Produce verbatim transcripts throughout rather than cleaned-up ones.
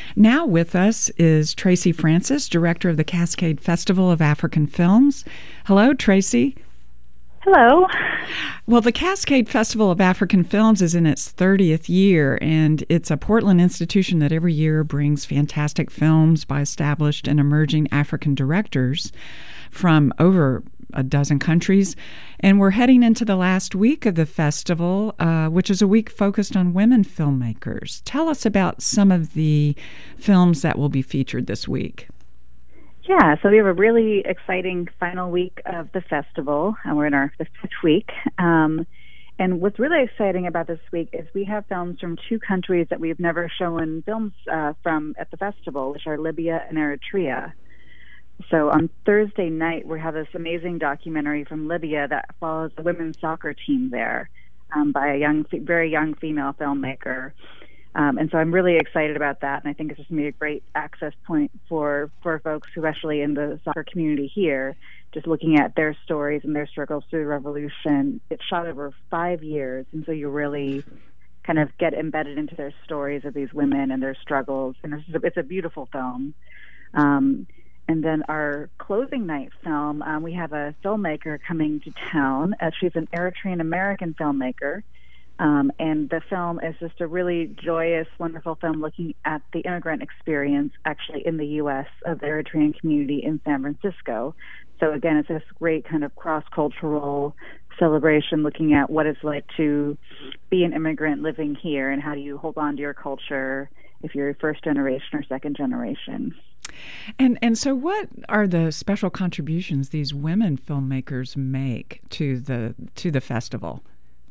Now with us is Tracy Francis, director of the Cascade Festival of African Films. Hello, Tracy. Hello. Well, the Cascade Festival of African Films is in its thirtieth year, and it's a Portland institution that every year brings fantastic films by established and emerging African directors from over a dozen countries. And we're heading into the last week of the festival, uh, which is a week focused on women filmmakers. Tell us about some of the films that will be featured this week. Yeah, so we have a really exciting final week of the festival, and we're in our the fifth week. Um, and what's really exciting about this week is we have films from two countries that we've never shown films uh, from at the festival, which are Libya and Eritrea. So on Thursday night, we have this amazing documentary from Libya that follows the women's soccer team there um, by a young, very young female filmmaker. Um, and so I'm really excited about that, and I think it's just going to be a great access point for, for folks, especially in the soccer community here, just looking at their stories and their struggles through the revolution. It's shot over five years, and so you really kind of get embedded into their stories of these women and their struggles, and it's a, it's a beautiful film. Um, and then our closing night film, um, we have a filmmaker coming to town. Uh, she's an Eritrean-American filmmaker. Um, and the film is just a really joyous, wonderful film looking at the immigrant experience actually in the U S of the Eritrean community in San Francisco. So again, it's this great kind of cross-cultural celebration looking at what it's like to be an immigrant living here and how do you hold on to your culture if you're first generation or second generation. And and so what are the special contributions these women filmmakers make to the to the festival?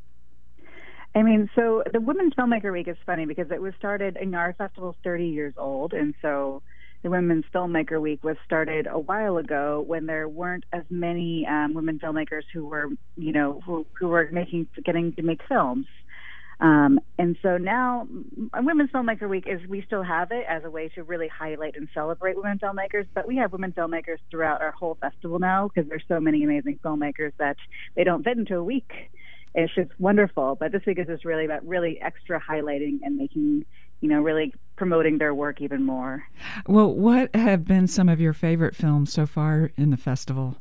I mean, so the Women's Filmmaker Week is funny because it was started, you know, our festival is thirty years old, and so the Women's Filmmaker Week was started a while ago when there weren't as many um, women filmmakers who were, you know, who, who were making, getting to make films. Um, and so now Women's Filmmaker Week is, we still have it as a way to really highlight and celebrate women filmmakers, but we have women filmmakers throughout our whole festival now because there's so many amazing filmmakers that they don't fit into a week. It's just wonderful. But this week is just really about really extra highlighting and making, you know, really promoting their work even more. Well, what have been some of your favorite films so far in the festival?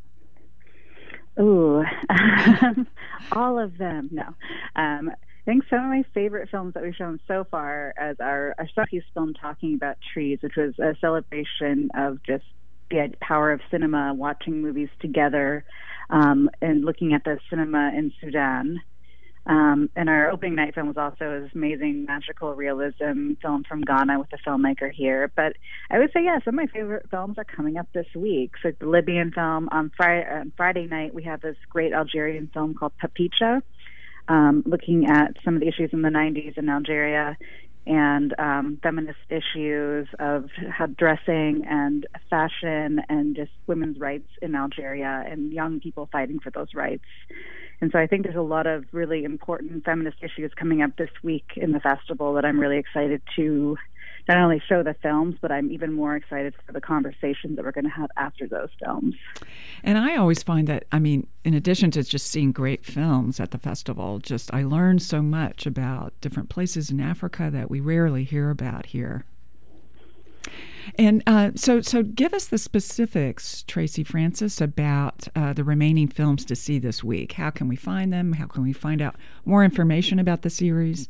Ooh, all of them. No. Um, I think some of my favorite films that we've shown so far as our, our showpiece film Talking About Trees, which was a celebration of just the power of cinema, watching movies together, um, and looking at the cinema in Sudan. Um, and our opening night film was also this amazing magical realism film from Ghana with a filmmaker here. But I would say, yeah, some of my favorite films are coming up this week. So the Libyan film, on Friday, on Friday night, we have this great Algerian film called Papicha, um, looking at some of the issues in the nineties in Algeria and um, feminist issues of how dressing and fashion and just women's rights in Algeria and young people fighting for those rights. And so I think there's a lot of really important feminist issues coming up this week in the festival that I'm really excited to not only show the films, but I'm even more excited for the conversations that we're going to have after those films. And I always find that, I mean, in addition to just seeing great films at the festival, just I learned so much about different places in Africa that we rarely hear about here. And uh, so so give us the specifics, Tracy Francis, about uh, the remaining films to see this week. How can we find them? How can we find out more information about the series?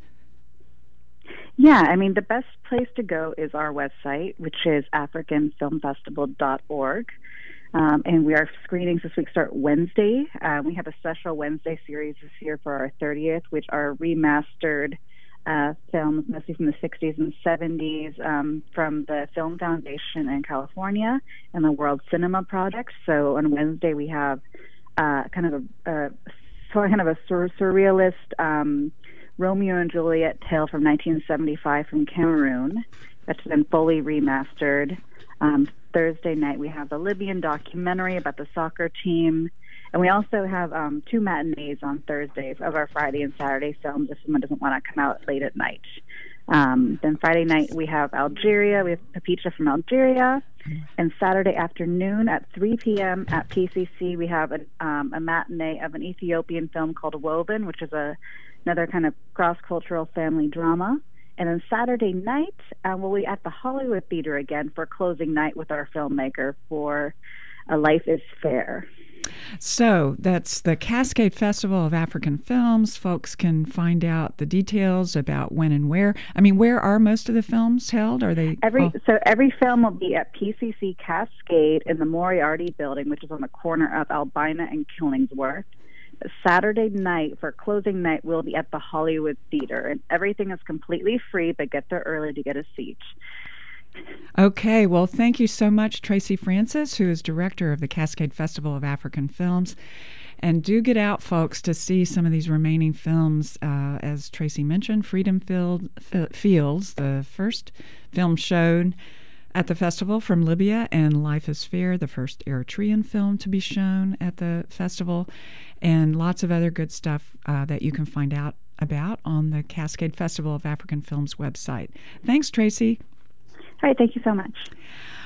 Yeah, I mean, the best place to go is our website, which is african film festival dot org. Um, and we our screenings this week start Wednesday. Uh, we have a special Wednesday series this year for our thirtieth, which are remastered uh, films, mostly from the sixties and seventies, um, from the Film Foundation in California and the World Cinema Project. So on Wednesday we have uh, kind of a, a sort of kind of a sur- surrealist um, Romeo and Juliet tale from nineteen seventy-five from Cameroon that's been fully remastered. Um, Thursday night we have the Libyan documentary about the soccer team, and we also have um, two matinees on Thursdays of our Friday and Saturday films if someone doesn't want to come out late at night. Um, then Friday night we have Algeria, we have Papicha from Algeria, and Saturday afternoon at three p.m. at P C C we have a, um, a matinee of an Ethiopian film called Woven, which is a another kind of cross-cultural family drama. And then Saturday night, uh, we'll be at the Hollywood Theater again for closing night with our filmmaker for A Life is Fair. So that's the Cascade Festival of African Films. Folks can find out the details about when and where. I mean, where are most of the films held? Are they every all... so every film will be at P C C Cascade in the Moriarty Building, which is on the corner of Albina and Killingsworth. Saturday night for closing night, we'll be at the Hollywood Theater, and everything is completely free, but get there early to get a seat. Okay, well, thank you so much, Tracy Francis, who is director of the Cascade Festival of African Films. And do get out, folks, to see some of these remaining films. Uh, as Tracy mentioned, Freedom Field, F- Fields, the first film showed at the festival from Libya, and Life is Fair, the first Eritrean film to be shown at the festival, and lots of other good stuff uh, that you can find out about on the Cascade Festival of African Films website. Thanks, Tracy. All right, thank you so much.